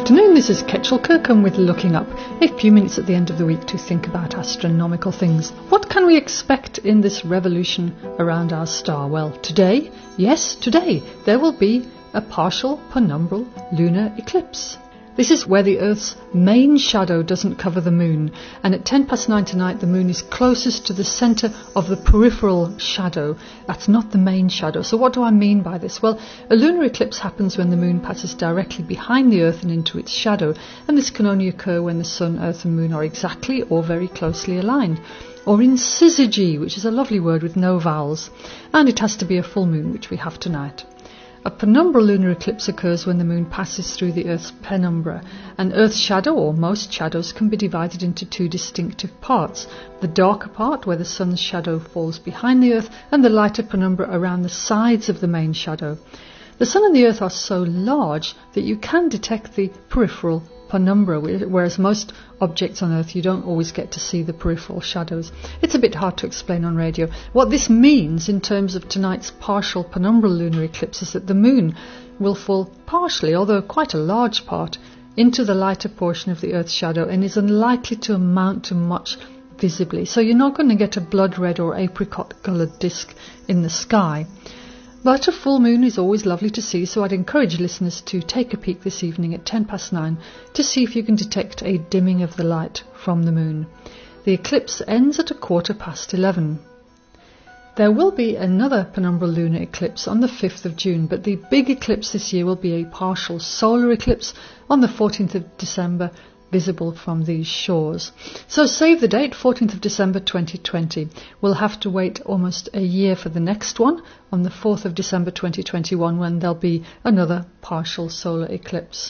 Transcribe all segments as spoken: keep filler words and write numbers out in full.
afternoon, this is Ketchel Kirkham with Looking Up, a few minutes at the end of the week to think about astronomical things. What can we expect in this revolution around our star? Well, today, yes, today, there will be a partial penumbral lunar eclipse. This is where the Earth's main shadow doesn't cover the moon, and at ten past nine tonight the moon is closest to the centre of the peripheral shadow. That's not the main shadow. So what do I mean by this? Well, a lunar eclipse happens when the moon passes directly behind the Earth and into its shadow, and this can only occur when the sun, Earth and moon are exactly or very closely aligned, or in syzygy, which is a lovely word with no vowels, and it has to be a full moon, which we have tonight. A penumbral lunar eclipse occurs when the moon passes through the Earth's penumbra. An Earth's shadow, or most shadows, can be divided into two distinctive parts. The darker part, where the sun's shadow falls behind the Earth, and the lighter penumbra around the sides of the main shadow. The sun and the Earth are so large that you can detect the peripheral penumbra, whereas most objects on Earth you don't always get to see the peripheral shadows. It's a bit hard to explain on radio. What this means in terms of tonight's partial penumbral lunar eclipse is that the moon will fall partially, although quite a large part, into the lighter portion of the Earth's shadow and is unlikely to amount to much visibly. So you're not going to get a blood red or apricot coloured disk in the sky. But a full moon is always lovely to see, so I'd encourage listeners to take a peek this evening at ten past nine to see if you can detect a dimming of the light from the moon. The eclipse ends at a quarter past eleven. There will be another penumbral lunar eclipse on the fifth of June, but the big eclipse this year will be a partial solar eclipse on the fourteenth of December, visible from these shores. So save the date, fourteenth of December twenty twenty. We'll have to wait almost a year for the next one on the fourth of December twenty twenty-one, when there'll be another partial solar eclipse.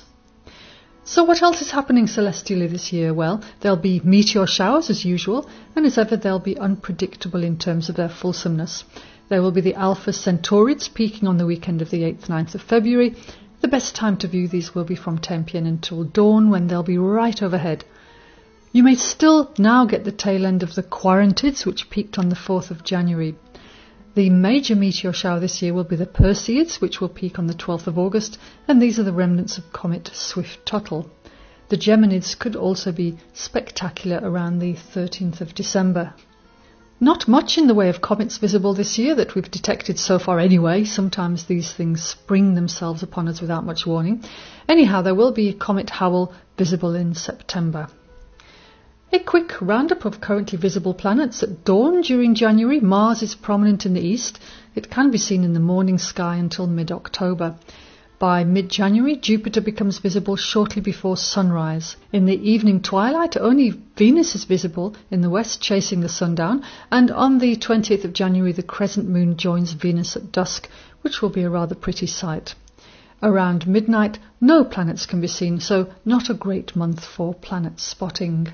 So what else is happening celestially this year? Well, there'll be meteor showers as usual, and as ever they'll be unpredictable in terms of their fulsomeness. There will be the Alpha Centaurids peaking on the weekend of the eighth to ninth of February. The best time to view these will be from ten p.m. until dawn, when they'll be right overhead. You may still now get the tail end of the Quarantids, which peaked on the fourth of January. The major meteor shower this year will be the Perseids, which will peak on the twelfth of August, and these are the remnants of comet Swift-Tuttle. The Geminids could also be spectacular around the thirteenth of December. Not much in the way of comets visible this year that we've detected so far anyway. Sometimes these things spring themselves upon us without much warning. Anyhow, there will be Comet Howell visible in September. A quick roundup of currently visible planets. At dawn during January, Mars is prominent in the east. It can be seen in the morning sky until mid-October. By mid-January, Jupiter becomes visible shortly before sunrise. In the evening twilight, only Venus is visible in the west, chasing the sundown, and on the twentieth of January, the crescent moon joins Venus at dusk, which will be a rather pretty sight. Around midnight, no planets can be seen, so not a great month for planet spotting.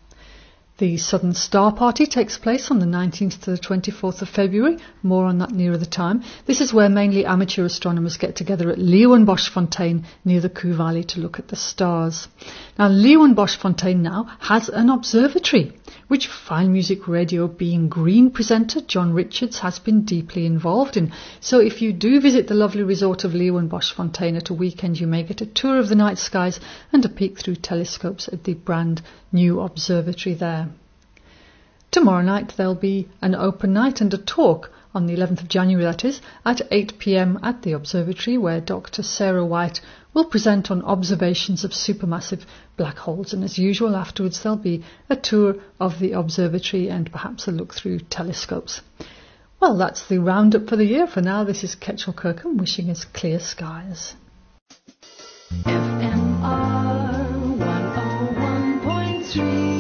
The Southern Star Party takes place on the nineteenth to the twenty-fourth of February. More on that nearer the time. This is where mainly amateur astronomers get together at Leeuwenboschfontein near the Koo Valley to look at the stars. Now, Leeuwenboschfontein now has an observatory, which Fine Music Radio Being Green presenter John Richards has been deeply involved in. So if you do visit the lovely resort of Leeuwenboschfontein at a weekend, you may get a tour of the night skies and a peek through telescopes at the brand new observatory there. Tomorrow night there'll be an open night and a talk on the eleventh of January, that is, at eight p.m. at the observatory, where Doctor Sarah White will present on observations of supermassive black holes, and as usual afterwards there'll be a tour of the observatory and perhaps a look through telescopes. Well, that's the roundup for the year. For now, this is Ketchel Kirkham wishing us clear skies. F M R one oh one point three